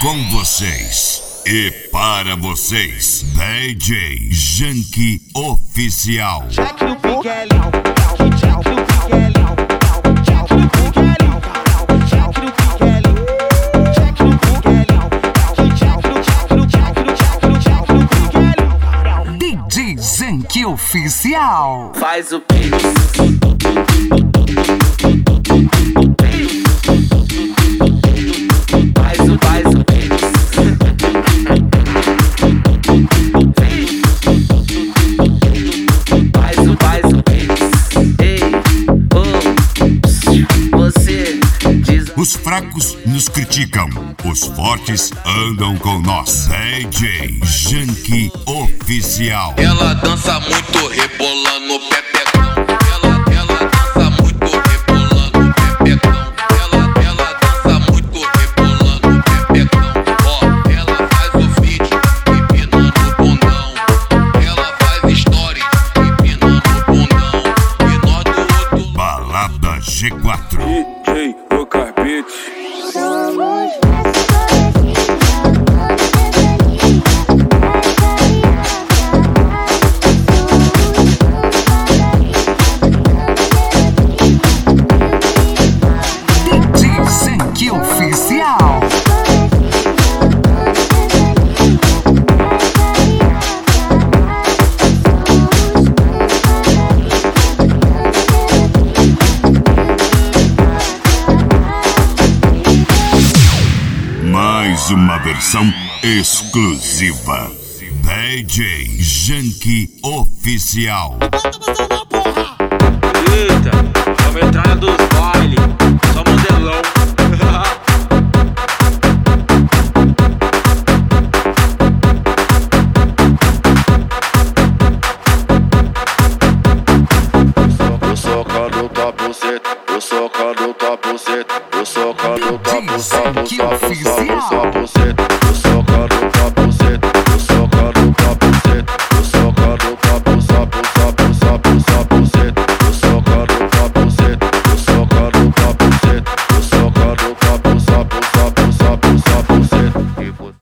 Com vocês e para vocês, DJ Janky Oficial. Jack no Miguelão, Jack no Miguelão, Jack no Miguelão, Jack no Miguelão, Jack no Miguelão, Jack no Miguelão. DJ Janky Oficial. Faz o pix. Faz o pix. Faz o pix. Ei, você diz. Os fracos nos criticam, os fortes andam com nós. DJ Janky Oficial. Ela dança muito rebolando o pepecão. Ela dança muito rebolando o pepecão. Ela dança muito rebolando o pepecão. Ó, ela faz o vídeo empinando o bundão. Ela faz story empinando o bundão. E nós do outro Balada G4. DJ o Carpete. DJ Janky Oficial. Mais uma versão exclusiva. DJ Janky Oficial. Eita, a metralha dos bairros.